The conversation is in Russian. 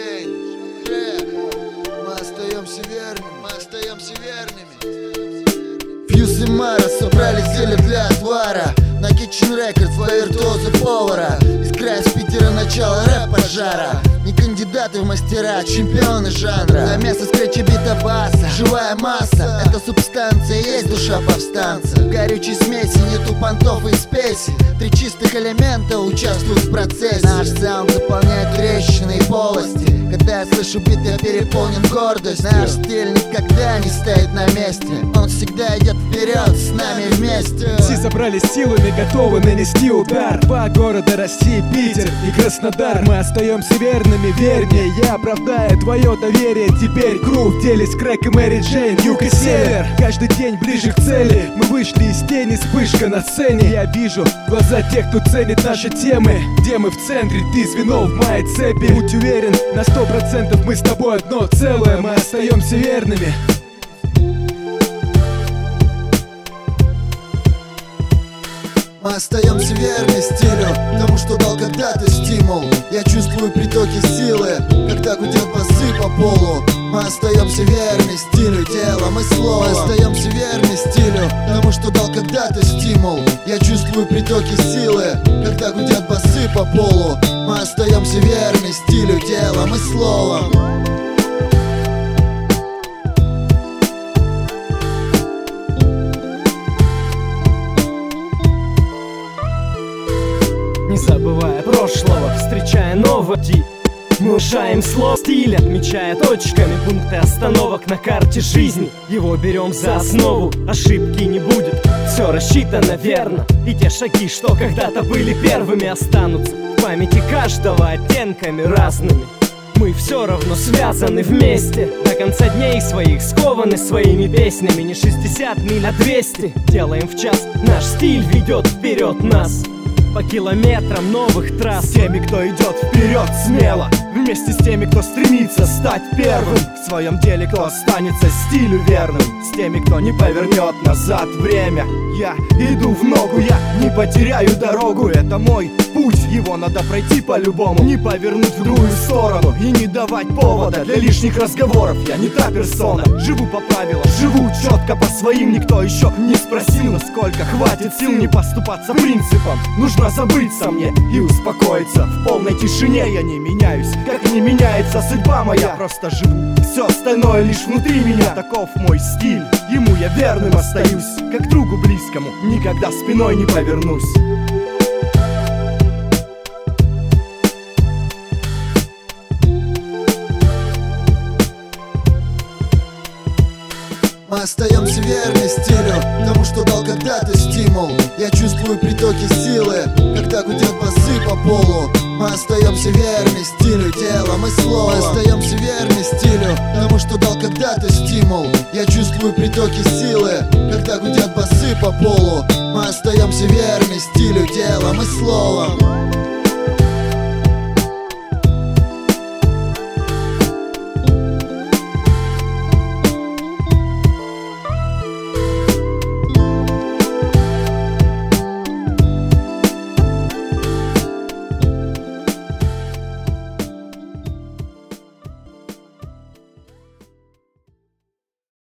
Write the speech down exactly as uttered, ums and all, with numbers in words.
Джей, Джей. Мы остаемся верными, мы остаемся верными. Фьюз и Мара собрали зелье для отвара. На Kitchen Records свои виртуозы повара. Из края с Питера начало рэп-пожара. Не кандидаты в мастера, а чемпионы жанра. За мясо скретча бита баса, живая масса. Это субстанция, есть душа повстанца. В горючей смеси нету понтов и спеси. Три чистых элемента участвуют в процессе. Наш саунд заполняет трещины и полости. Когда я слышу бит, я переполнен гордостью. Наш стиль никогда не стоит на месте. Он всегда идет вперед, с нами вместе. Все собрались силами, готовы нанести удар. Два города России, Питер и Краснодар. Мы остаемся верными, верь мне, я оправдаю твое доверие. Теперь круг в деле с Крэк и Мэри Джейн, юг и север. Каждый день ближе к цели. Мы вышли из тени, вспышка на сцене. Я вижу глаза тех, кто ценит наши темы. Где мы в центре, ты звено в моей цепи. Будь уверен, на сто процентов мы с тобой одно целое. Мы остаемся верными. Мы остаемся верны стилю, тому, что дал когда-то стимул. Я чувствую притоки силы, когда гудят басы по полу. Мы остаемся верны стилю, телом и словом. Мы остаемся верны стилю, тому, что дал когда-то стимул. Я чувствую притоки силы, когда гудят басы по полу. Мы остаемся верны стилю, телом и словом. Не забывая прошлого, встречая новый день. Мы ушаем слов, стиль, отмечая точками пункты остановок на карте жизни. Его берем за основу, ошибки не будет, все рассчитано верно. И те шаги, что когда-то были первыми, останутся в памяти каждого оттенками разными. Мы все равно связаны вместе, до конца дней своих скованы своими песнями. Не шестьдесят миль, а двести делаем в час, наш стиль ведет вперед нас по километрам новых трасс. С теми, кто идет вперед смело, вместе с теми, кто стремится стать первым в своем деле, кто останется стилю верным. С теми, кто не повернет назад время. Я иду в ногу, я не потеряю дорогу. Это мой путь, его надо пройти по-любому. Не повернуть в другую сторону и не давать повода для лишних разговоров. Я не та персона, живу по правилам, живу четко по своим. Никто еще не спросил, насколько хватит сил не поступаться принципом. Нужно забыться мне и успокоиться. В полной тишине я не меняюсь, как не меняется судьба моя. Просто живу, все остальное лишь внутри меня. Таков мой стиль, ему я верным остаюсь. Как другу близкому, никогда спиной не повернусь. Мы остаемся верны стилю, тому, что дал когда-то стимул. Я чувствую притоки силы, когда гудят басы по полу. Мы остаемся верны стилю, телом и словом. Мы остаемся верны стилю, тому, что дал когда-то стимул. Я чувствую притоки силы, когда гудят басы по полу. Мы остаемся верны стилю, телом и словом.